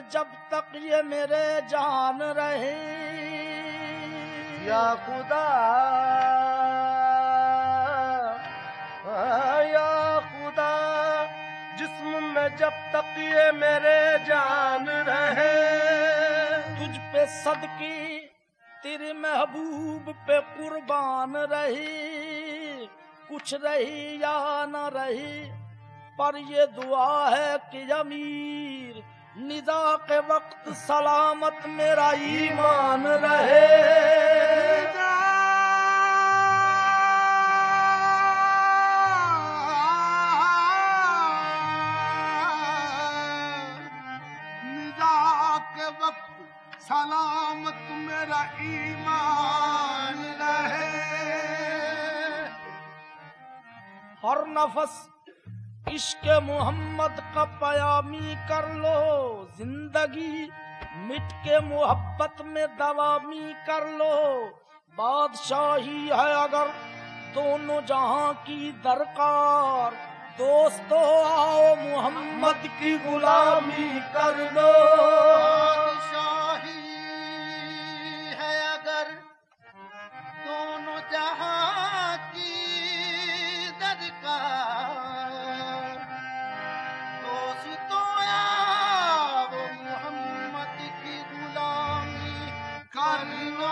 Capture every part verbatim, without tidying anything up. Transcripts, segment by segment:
जब तक ये मेरे जान रहे। या खुदा या खुदा, जिस्म में जब तक ये मेरे जान रहे। तुझ पे सदकी तेरे महबूब पे कुर्बान रही, कुछ रही या न रही, पर ये दुआ है कि अमीर निदा के वक्त सलामत मेरा ईमान रहे। निदा के वक्त सलामत मेरा ईमान रहे। हर नफस इश्क मोहम्मद का पयामी कर लो, जिंदगी मिट के मोहब्बत में दवामी कर लो। बादशाही है अगर दोनों जहां की दरकार, दोस्तों आओ मोहम्मद की गुलामी कर लो। बादशाही है अगर दोनों जहां की दरकार, दोस्तों आओ मोहम्मद की गुलामी कर लो।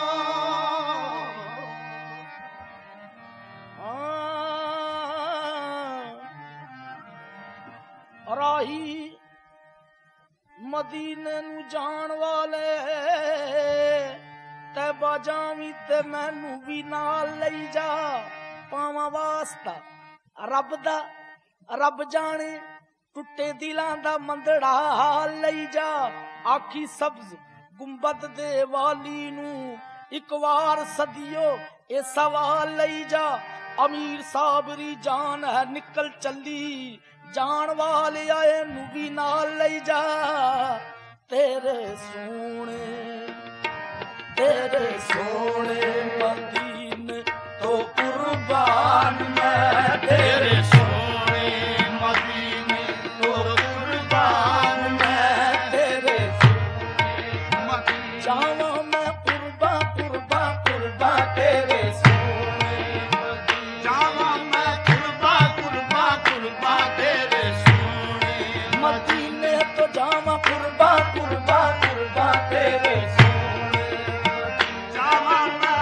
राही मदीने नू जान वाले ते बाजावी ते मैनू भी नाल लई जा। पावा वास्ता रब दा, रब जाने टुटे दिलां दा मंदड़ा हाल लई जा। आखी सब्ज गुंबद दे वाली नू एक बार सदियो ए सवाल लई जा। अमीर साबरी जान है निकल चली, जान वाले आए नू भी नाल लई जा। तेरे सोने तेरे सोने मदीने तो कुर्बान मैं, तेरे सोने मदीने तो कुर्बान मैं, तेरे सोने मदीने जावा मैं कुर्बा कुर्बा कुर्बा, तेरे सोने मदीने जावा मैं कुर्बा कुर्बा कुर्बा तेरे सोने मदीने तो जावा कुर्बा कुर्बा कुर्बा, तेरे सोने जावा मैं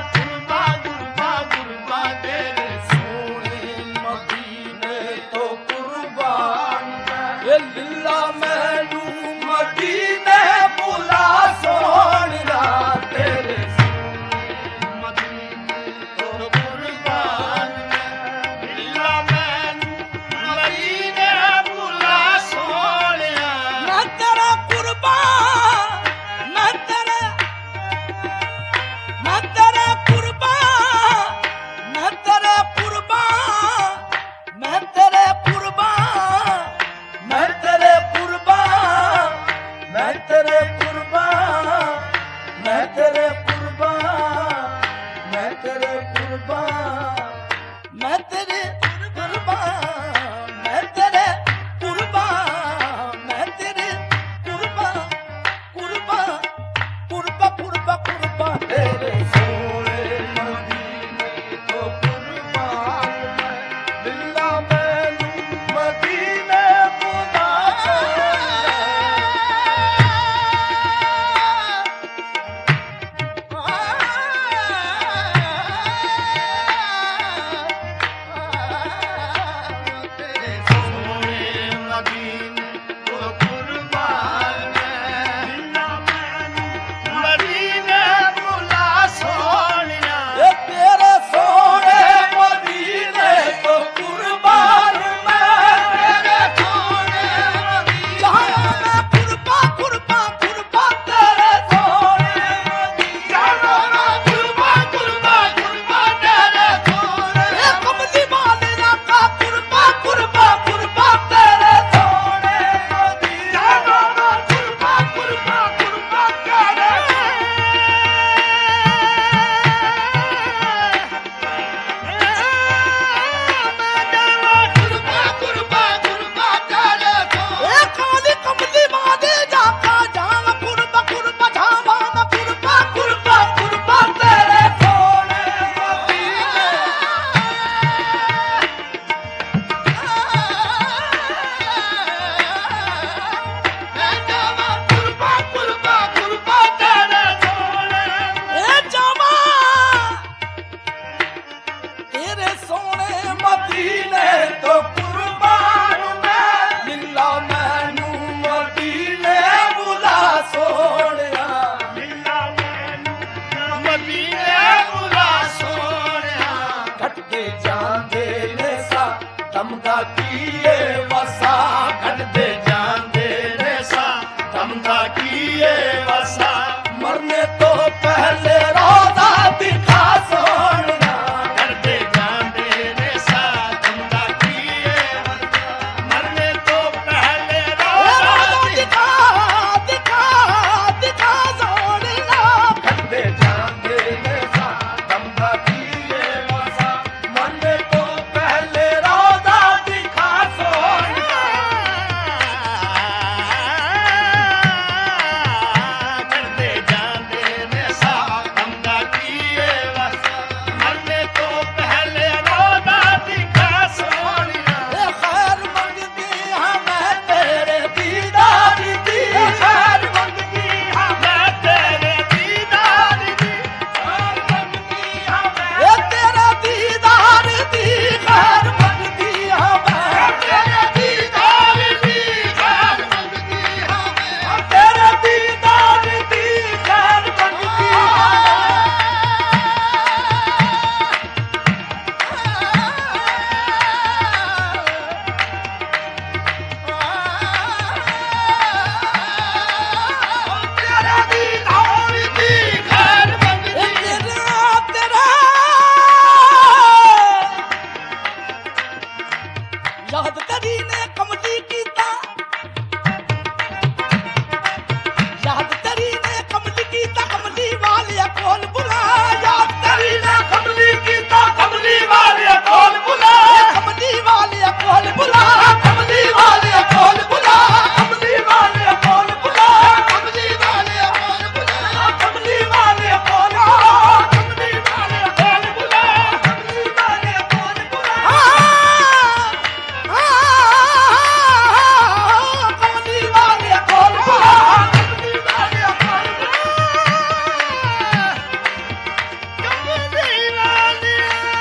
ਦਾ ਕੀਏ ਵਸਾ ਕੱਢਦੇ ਜਾਂਦੇ ਨੇ ਸਾ ਦਮ ਦਾ ਕੀਏ ਵਸਾ ਮਰਨੇ ਤੋਂ ਪਹਿਲੇ ਰੋਜ਼ਾ ਦਿਖਾ ਸੋਹਣਿਆ ਕੱਢਦੇ ਜਾਂਦੇ ਨੇ ਸਾ ਦਮ ਦਾ ਕੀਏ ਵਸਾ ਮਰਨੇ ਤੋਂ ਪਹਿਲੇ ਰੋਜ਼ਾ ਰੋਜ਼ਾ ਦਿਖਾ ਦਿਖਾ ਦਿਖਾ ਸੋਹਣਿਆ ਕੱਢਦੇ ਜਾਂਦੇ ਨੇ ਸਾ ਦਮ ਦਾ ਕੀਏ ਵਸਾ ਮਰਨੇ ਤੋਂ ਪਹਿਲੇ ਰੋਜ਼ਾ ਦਿਖਾ ਸੋਹਣਿਆ ਕਰਦੇ ਜਾਂਦੇ ਨੇ ਸਾ ਦਮ ਦਾ ਕੀਏ ਵਸਾ ਮਰਨੇ ਤੋਂ ਪਹਿਲੇ ਰੋਜ਼ਾ ਦਿਖਾ ਸੋਹਣਿਆ ਇਹ ਖੈਰ ਮੰਗਦੀ ਹਾਂ ਮੈਂ ਤੇਰੇ ਦੀਦਾਰ ਦੀ ਖੈਰ ਮੰਗਦੀ ਹਾਂ ਮੈਂ ਤੇਰੇ ਦੀਦਾਰ ਦੀ ਖੈਰ ਮੰਗਦੀ ਹਾਂ ਮੈਂ ਇਹ ਤੇਰੇ ਦੀਦਾਰ ਦੀ ਖੈਰ ਮੰਗਦੀ ਹਾਂ ਮੈਂ ਤੇਰੇ ਦੀਦਾਰ ਦੀ ਖੈਰ ਮੰਗਦੀ ਹਾਂ ਮੈਂ ਤੇਰੇ ਦੀਦਾਰ ਦੀ ਖੈਰ ਮੰਗਦੀ ਹਾਂ ਤੇਰੇ ਦੀਦਾਰ ਦੀ ਖੈਰ ਮੰਗਦੀ ਇਹ ਤੇਰਾ ਤੇਰਾ ਯਾਦ ਕਰੀ ਨੇ ਕਮਲੀ ਕੀਤਾ ਯਾਦ ਕਰੀ ਨੇ ਕਮਲੀ ਕੀਤਾ ਕਮਲੀ ਵਾਲਿਆ ਕੋਲ ਬੁਲਾ ਯਾਦ ਕਰੀ ਨੇ ਕਮਲੀ ਕੀਤਾ ਕਮਲੀ ਵਾਲਿਆ ਕੋਲ ਬੁਲਾ ਕਮਲੀ ਵਾਲਿਆ ਕੋਲ ਬੁਲਾ ਕਮਲੀ ਵਾਲਿਆ ਕੋਲ ਬੁਲਾ ਕਮਲੀ ਵਾਲਿਆ ਕੋਲ ਬੁਲਾ ਕਮਲੀ ਵਾਲਿਆ ਕੋਲ ਬੁਲਾ ਕਮਲੀ ਵਾਲਿਆ ਕੋਲ ਬੁਲਾ ਕਮਲੀ ਵਾਲਿਆ ਕੋਲ ਬੁਲਾ ਕਮਲੀ ਵਾਲਿਆ ਕੋਲ ਬੁਲਾ ਕਮਲੀ ਵਾਲਿਆ ਕੋਲ ਬੁਲਾ ਕਮਲੀ ਵਾਲਿਆ ਕੋਲ ਕਮਲੀ ਵਾਲਿਆ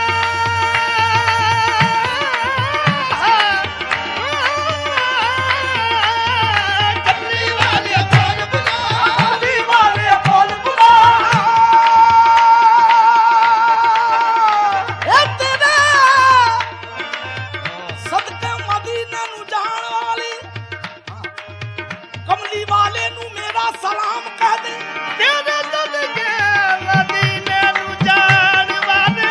ਕਮਲੀ ਵਾਲਿਆ ਕੋਲ ਬੁਲਾ ਕਮਲੀ ਵਾਲਿਆ ਕੋਲ ਬੁਲਾ ਇਹ ਤੇਰੇ ਸਦਕੇ ਮਦੀਨੇ ਨੂੰ ਜਾਣ ਵਾਲੀ ਕਮਲੀ ਵਾਲੇ ਨੂੰ ਮੇਰਾ ਸਲਾਮ ਕਹਿ ਦੇ ਤੇਰੇ ਸਦਕੇ ਮਦੀਨੇ ਨੂੰ ਜਾਣ ਵਾਲੇ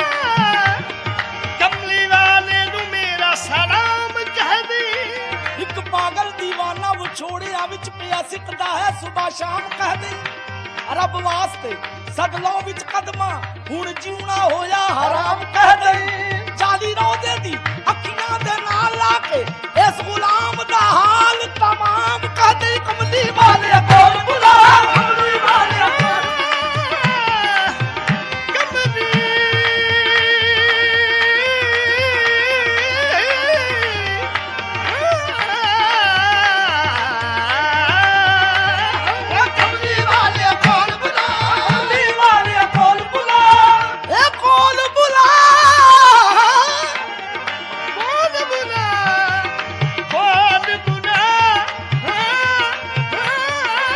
ਕਮਲੀ ਵਾਲੇ ਨੂੰ ਮੇਰਾ ਸਲਾਮ ਕਹਿ ਦੇ ਇੱਕ ਪਾਗਲ دیਵਾਨਾ ਵਿਛੋੜਿਆਂ ਵਿੱਚ ਪਿਆ ਸਿੱਕਦਾ ਹੈ ਸੁਬਾ ਸ਼ਾਮ ਕਹਿ ਦੇ ਰੱਬ ਵਾਸਤੇ ਸਦਲੋਂ ਵਿੱਚ ਕਦਮਾਂ ਹੁਣ ਜਿਉਣਾ ਹੋਇਆ ਹਰਾਮ ਕਹਿ ਦੇ ਚਾਲੀ ਰੋਜ਼ੇ ਦੀ ਅੱਖੀਆਂ ਦੇ ਨਾਲ ਲਾ ਕੇ ਇਸ ਗੁਲਾਮ ਦਾ ਹਾਲ ਤਮਾਮ ਕਹਿ ਦੇ ਕਮਲੀ ਵਾਲੇ ਕੋਲ ਬੁਲਾ ਕਮਲੀ ਵਾਲੇ ਕੋਲ ਕਮਲੀ ਕਮਲੀ ਵਾਲਿਆ ਕੋਲ ਬੁਲਾ ਕਮਲੀ ਵਾਲੇ ਕੋਲ ਬੁਲਾ ਇਹ ਕੋਲ ਬੁਲਾ ਕੋਲ ਬੁਲਾ ਕੋਲ ਬੁਲਾ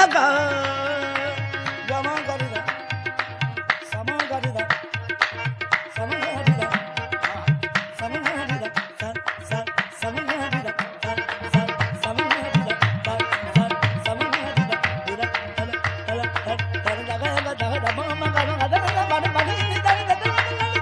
ਗਾ ਗਮਾ ਗਰੀਦਾ ਸਮਾ ਗਰੀਦਾ ਸਮਾ ਗਰੀਦਾ ਸਮਾ ਗਰੀਦਾ ਸਾ ਸਾ ਸਮਾ ਗਰੀਦਾ ਸਾ ਸਾ ਸਮਾ ਗਰੀਦਾ ਸਾ ਸਾ ਸਮਾ ਗਰੀਦਾ ਤੇਰਾ ਤਲ ਤਲ ਤਲ ਤਲ ਗਾ ਗਾ ਗਾ ਮਾ ਗਾ ਗਾ ਗਾ ਗਾ ਬਣ ਬਣ ਨੀ ਦਾ ਦਾ ਦਾ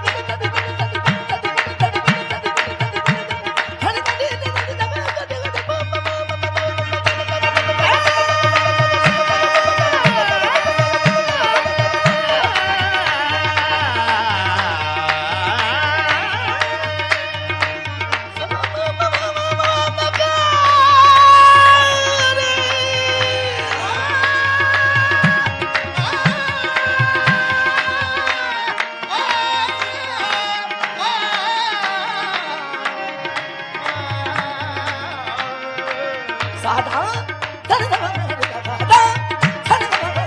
ਸਾਧਾ ਧਨ ਧਨ ਧਨ ਧਨ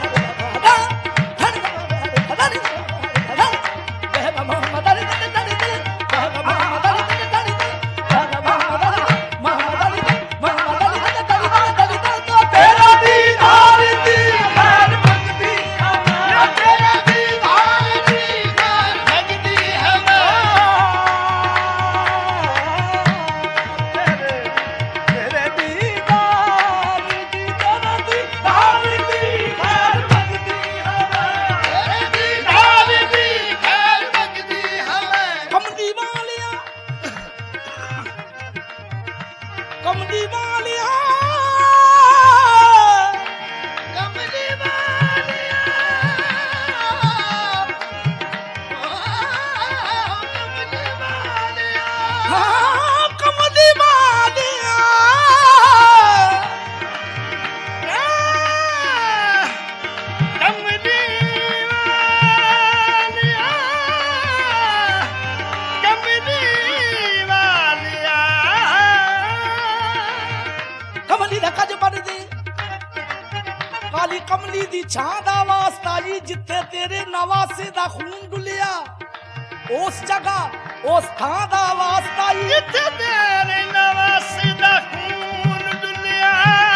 ਧਨ ਬਹਿ ਮੁਹੰਮਦ ਅਲੀ ਤਨ ਤਨ ਬਹਿ ਮੁਹੰਮਦ ਅਲੀ ਤਨ ਤਨ ਬਹਿ ਮੁਹੰਮਦ ਅਲੀ ਮੁਹੰਮਦ ਅਲੀ ਮੁਹੰਮਦ ਅਲੀ ਤਨ ਤਨ ਤਨ ਤੇਰਾ ਦੀਦਾਰ ਦੀ ਖੈਰ ਮੰਗਦੀ ਹਾਂ ਤੇਰਾ ਦੀਦਾਰ ਦੀ ਖੈਰ ਮੰਗਦੀ ਹਾਂ ਤੇਰੇ ਤੇਰੇ ਕਮਲੀ ਵਾਲਿਆ ਕਮਲੀ ਵਾਲਿਆ ਕਮਲੀ ਵਾਲਿਆ ਹਾਂ ਕਮਲੀ ਵਾਲਿਆ ਕਮਲੀ ਵਾਲਿਆ ਕਮਲੀ ਵਾਲਿਆ ਕਮਲੀ ਦਾ ਕੱਜ ਬਣਦੀ ਕਾਲੀ ਕਮਲੀ ਦੀ ਛਾਂ ਦਾ ਵਾਸਤਾ ਜੀ ਜਿੱਥੇ ਤੇਰੇ ਨਵਾਸੇ ਦਾ ਖੂਨ ਡੁੱਲਿਆ ਉਸ ਜਗ੍ਹਾ ਉਸ ਥਾਂ ਦਾ ਵਾਸਤਾ ਜੀ ਜਿੱਥੇ ਤੇਰੇ ਨਵਾਸੇ ਦਾ ਖੂਨ ਡੁੱਲਿਆ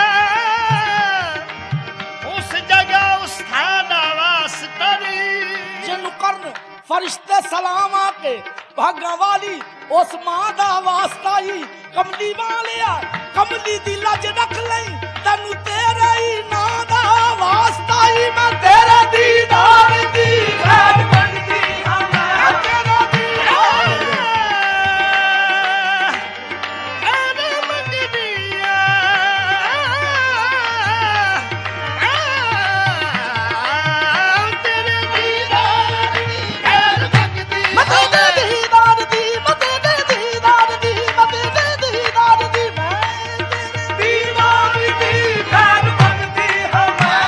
ਉਸ ਜਗ੍ਹਾ ਉਸ ਥਾਂ ਦਾ ਵਾਸਤਾ ਜੀ ਜਿਹਨੂੰ ਕਰਨ ਫਰਿਸ਼ਤੇ ਸਲਾਮ ਆ ਕੇ ਭਾਗਾਂ ਵਾਲੀ ਉਸ ਮਾਂ ਦਾ ਵਾਸਤਾ ਹੀ ਕਮਲੀ ਵਾਲਿਆ ਕਮਲੀ ਦੀ ਲੱਜ ਰੱਖ ਲਈ ਤੈਨੂੰ ਤੇਰੇ ਹੀ ਨਾਂ ਦਾ ਵਾਸਤਾ ਹੀ ਮੈਂ ਤੇਰੇ ਦੀਦਾਰ ਦੀ ਖੈਰ ਮੰਗਦੀ ਹਾਂ ਮੈਂ ਤੇਰਾ ਦੀਦਾਰ ਖੈਰ ਮੰਗਦੀ ਹਾਂ ਤੇਰੇ ਦੀਦਾਰ ਦੀ ਖੈਰ ਮੰਗਦੀ ਮੈਂ ਤੇਰੇ ਦੀਦਾਰ ਦੀ ਮੈਂ ਤੇਰੇ ਦੀਦਾਰ ਦੀ ਮੈਂ ਤੇਰੇ ਦੀਦਾਰ ਦੀ ਮੈਂ ਤੇਰੇ ਦੀਦਾਰ ਦੀ ਖੈਰ ਮੰਗਦੀ ਹਾਂ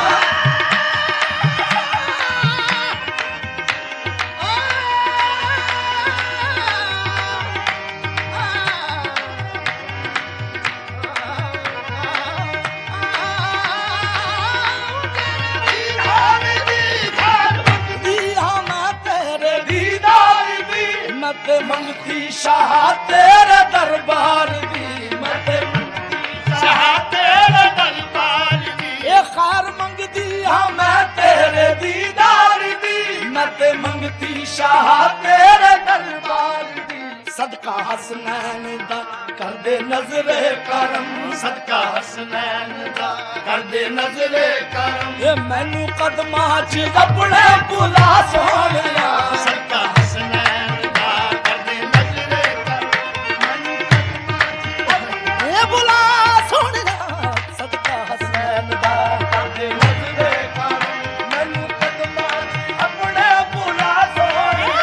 ਮੈਂ ਤੇ ਮੰਗਤੀ ਸ਼ਾਹ ਤੇਰੇ ਦਰਬਾਰ ਦੀ ਮੈਂ ਤੇ ਮੰਗਤੀ ਸ਼ਾਹ ਤੇਰੇ ਦਰਬਾਰ ਦੀ ਇਹ ਖੈਰ ਮੰਗਦੀ ਹਾਂ ਮੈਂ ਤੇਰੇ ਦੀਦਾਰ ਦੀ ਮੈਂ ਤੇ ਮੰਗਤੀ ਸ਼ਾਹ ਤੇਰੇ ਦਰਬਾਰ ਦੀ ਸਦਕਾ ਹਸਨੈਨ ਦਾ ਕਰਦੇ ਨਜ਼ਰੇ ਕਰਮ ਸਦਕਾ ਹਸਨੈਨ ਦਾ ਕਰਦੇ ਨਜ਼ਰੇ ਕਰਮ ਇਹ ਮੈਨੂੰ ਕਦਮਾਂ 'ਚ ਆਪਣੇ ਬੁਲਾ ਸੋਹਣਿਆ ਸਦਕਾ ਹਸਨੈਨ ਦਾ ਕਰਦੇ ਨਜ਼ਰੇ ਕਰਮ ਮੈਨੂੰ ਕਦਮਾਂ 'ਚ ਇਹ ਬੁਲਾ ਸੋਹਣਿਆ ਸਦਕਾ ਹਸਨੈਨ ਦਾ ਕਰਦੇ ਨਜ਼ਰੇ ਕਰਮ ਮੈਨੂੰ ਕਦਮਾਂ 'ਚ ਆਪਣੇ ਬੁਲਾ ਸੋਹਣਿਆ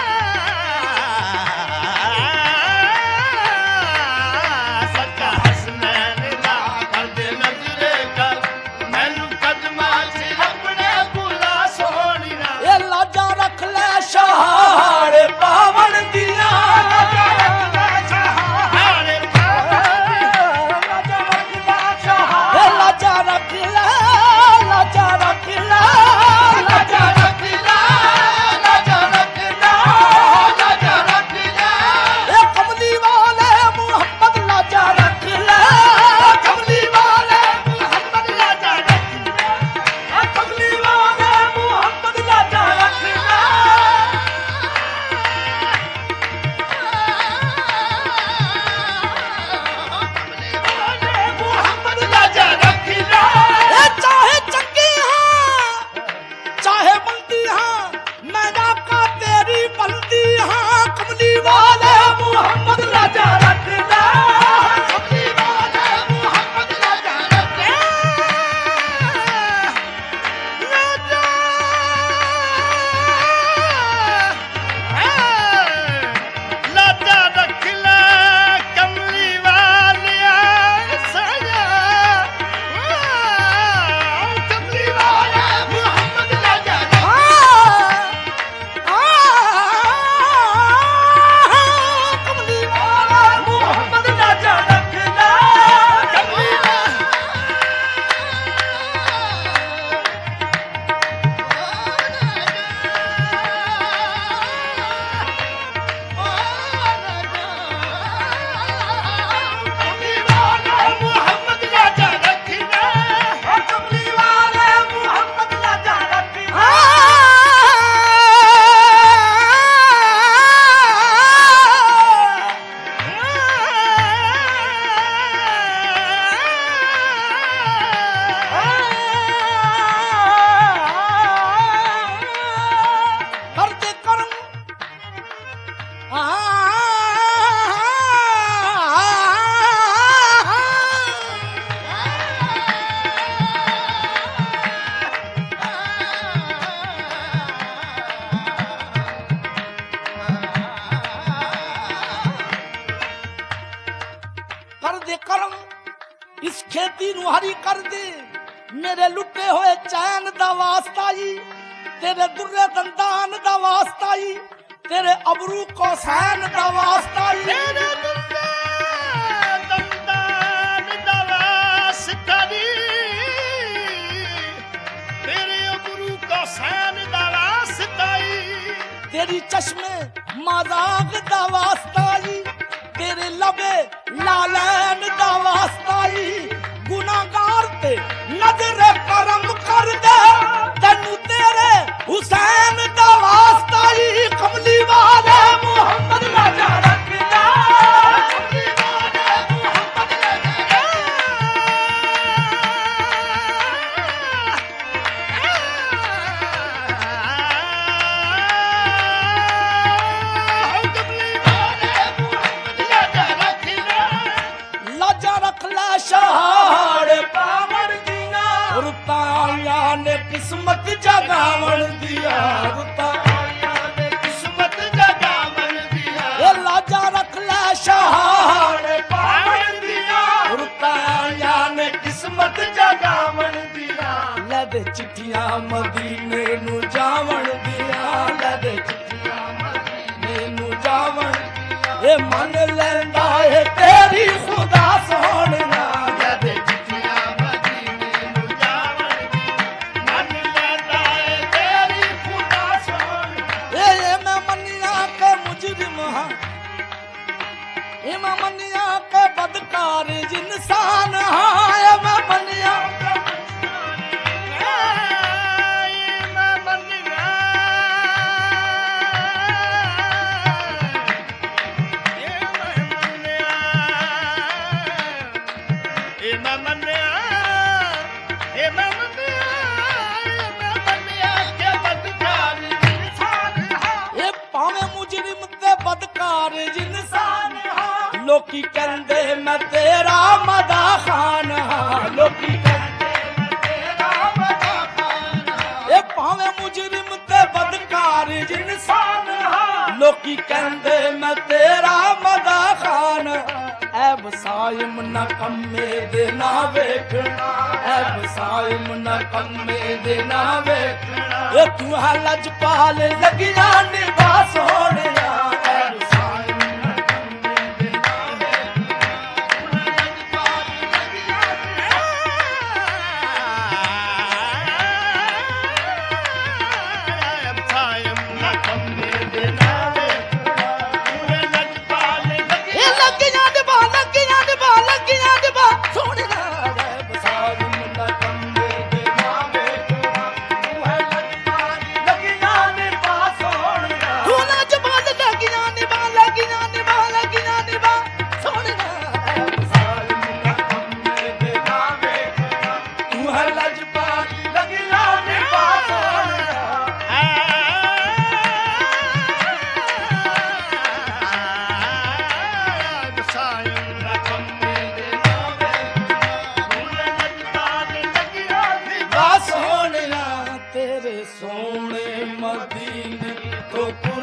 ਸਦਕਾ ਹਸਨੈਨ ਦਾ ਕਰਦੇ ਨਜ਼ਰੇ ਕਰਮ ਮੈਨੂੰ ਕਦਮਾਂ 'ਚ ਆਪਣੇ ਬੁਲਾ ਸੋਹਣਿਆ ਇਹ ਲਾਜਾ ਰੱਖ ਲੈ ਸ਼ਾਹ ਜੀ ਨੂੰ ਹਰੀ ਕਰ ਦੇ ਮੇਰੇ ਲੁੱਟੇ ਹੋਏ ਚੈਨ ਦਾ ਵਾਸਤਾ ਜੀ ਤੇਰੇ ਦੁਰਰੇ ਦੰਦਾਨ ਦਾ ਵਾਸਤਾ ਜੀ ਤੇਰੇ ਅਬਰੂ ਕੋਸੈਨ ਦਾ ਵਾਸਤਾ ਜੀ ਤੇਰੇ ਦੁੱਲੇ ਦੰਦਾਨ ਦਾ ਵਾਸਤਾ ਜੀ ਤੇਰੇ ਅਬਰੂ ਕੋਸੈਨ ਦਾ ਵਾਸਤਾ ਜੀ ਤੇਰੀ ਚਸ਼ਮੇ ਮਜ਼ਾਕ ਦਾ ਵਾਸਤਾ ਜੀ ਤੇਰੇ ਲਬੇ ਲਾਲੈਨ ਦਾ ਵਾਸਤਾ ਜੀ ਗੁਨਾਹਗਾਰ ਤੇ ਨਜ਼ਰ ਕਰਮ ਕਰ ਦੇ ਤੈਨੂੰ ਤੇਰੇ ਹੁਸੈਨ ਦਾ ਵਾਸਤਾ ਜੀ ਕਮਲੀ ਵਾਲੇ ਮੁਹੰਮਦ ਲਾਜਾ ਰੱਖਦਾ ਕਮਲੀ ਵਾਲੇ ਮੁਹੰਮਦ ਲਾਜਾ ਲਾਜਾ ਰੱਖ ਲੈ ਸ਼ਹਾੜ ਪਾਵਣ ਦੀਆਂ ਰੁੱਤਾਂ ਆਈਆਂ ਨੇ ਕਿਸਮਤ ਜਗਾਵਣ ਦੀਆਂ ਰੁੱਤਾਂ ਆਈਆਂ ਨੇ ਕਿਸਮਤ ਜਗਾਵਣ ਦੀਆਂ ਇਹ ਲਾਜਾ ਰੱਖ ਲੈ ਸ਼ਹਾੜ ਪਾਵਣ ਦੀਆਂ ਰੁੱਤਾਂ ਆਈਆਂ ਨੇ ਕਿਸਮਤ ਜਗਾਵਣ ਦੀਆਂ ਲੈ ਦੇ ਚਿੱਠੀਆਂ ਮਦੀਨੇ ਨੂੰ ਜਾਵਣ ਦੀਆਂ ਲੈ ਦੇ ਚਿੱਠੀਆਂ ਮਦੀਨੇ ਨੂੰ ਜਾਵਣ ਇਹ ਮੰਨ ਲੈਂਦਾ ਏ ਤੇਰੀ ਖੁਦਾ ਸੋਹਣਿਆ ਲੈ ਦੇ ਚਿੱਠੀਆਂ ਮਦੀਨੇ ਨੂੰ ਜਾਵਣ ਦੀ ਮੰਨ ਲੈਂਦਾ ਏ ਤੇਰੀ ਖੁਦਾ ਸੋਹਣਿਆ ਇਹ ਇਹ ਮੈਂ ਮੰਨਿਆ ਕਿ ਮੁਜਰਿਮ ਹਾਂ ਇਹ ਮੈਂ ਮੰਨਿਆ ਕਿ ਬਦਕਾਰ ਇਨਸਾਨ ਹਾਂ ਇਹ ਮੈਂ ਮੰਨਿਆ ਇਹ ਭਾਵੇਂ ਮੁਜਰਿਮ ਤੇ ਬਦਕਾਰ ਇਨਸਾਨ ਹਾਂ ਲੋਕੀ ਕਹਿੰਦੇ ਮੈਂ ਤੇਰਾ ਮਦਾ ਖਾਨ ਹਾਂ ਲੋਕੀ ਕਹਿੰਦੇ ਮੈਂ ਤੇਰਾ ਮਦਾ ਖਾਨ ਹਾਂ ਇਹ ਭਾਵੇਂ ਮੁਜਰਿਮ ਤੇ ਬਦਕਾਰ ਇਨਸਾਨ ਹਾਂ ਲੋਕੀ ਕਹਿੰਦੇ ਮੈਂ ਤੇਰਾ ਮਦਾ ਖਾਨ ਐ ਵਸਾਇਮ ਨਾ ਕੰਮੇ ਦੇ ਨਾ ਵੇਖਣਾ ਐ ਵਸਾਇਮ ਨਾ ਕੰਮੇ ਦੇ ਨਾ ਵੇਖਣਾ ਇਹ ਤੂੰ ਹਲਜ ਪਾਲ ਲੱਗੀਆਂ ਨਿਭਾ ਸੋਹਣਿਆ ਐ ਵਸਾਇਮ ਨਾ ਕੰਮੇ ਦੇ ਨਾ ਵੇਖਣਾ ਹਲਜ ਪਾਲ ਲੱਗੀਆਂ ਇਹ ਲੱਗੀਆਂ ਨਿਭਾ ਲੱਗੀਆਂ ਨਿਭਾ ਲੱਗੀਆਂ ਨਿਭਾ ਸੋਹਣਿਆ ਐ ਵਸਾਇਮ ਨਾ ਕੰਮੇ ਦੇ ਨਾ ਵੇਖਣਾ ਤੂੰ ਹਲਜ ਪਾਲ ਲੱਗੀਆਂ ਨਿਭਾ ਸੋਹਣਿਆ ਤੂੰ ਲਜ ਪਾਲ ਲੱਗੀਆਂ ਨਿਭਾ ਲੱਗੀਆਂ ਨਿਭਾ ਲੱਗੀਆਂ ਨਿਭਾ ਸੋਹਣਿਆ ਐ ਵਸਾਇਮ ਨਾ ਕੰਮੇ ਦੇ ਨਾ ਵੇਖਣਾ ਤੂੰ ਹਲਜ ਪਾਲ ਲੱਗੀਆਂ ਨਿਭਾ ਸੋਹਣਿਆ ਆ ਸੋਹਣਿਆ ਤੇਰੇ ਸੋਹਣੇ ਮਦੀਨੇ ਤੋਂ